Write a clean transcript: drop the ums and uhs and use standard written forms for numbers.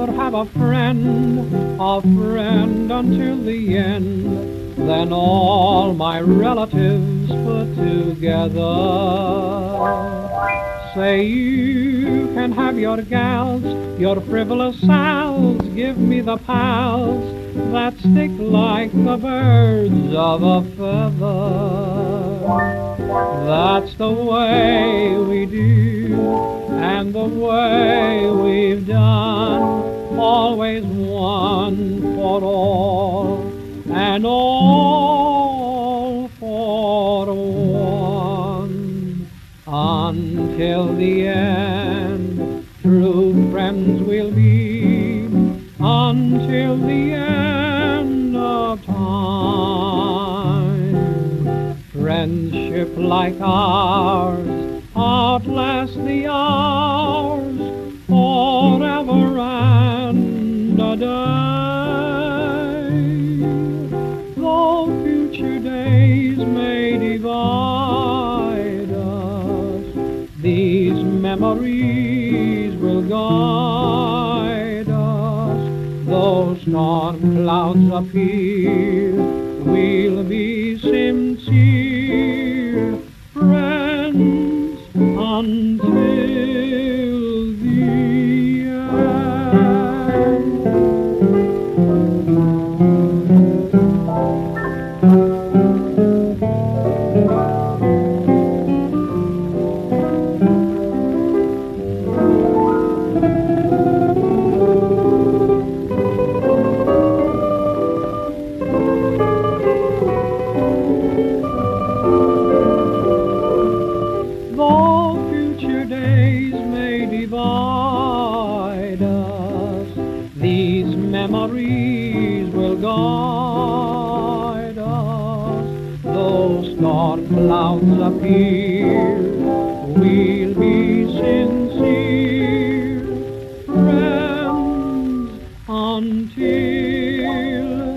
but have a friend until the end. Then all my relatives put together say you can have your gals, your frivolous sals, give me the pals that stick like the birds of a feather. That's the way we do, and the way we've done, always one for all, and all for one. Until the end, true friends we'll be, until the end of time. Friendship like ours outlast the hours, forever and a day. Though future days may divide us, these memories will guide us. Though storm clouds appear, we'll be sincere friends until the Though future days may divide us, these memories will guide us. Though storm clouds appear, we'll be sincere friends until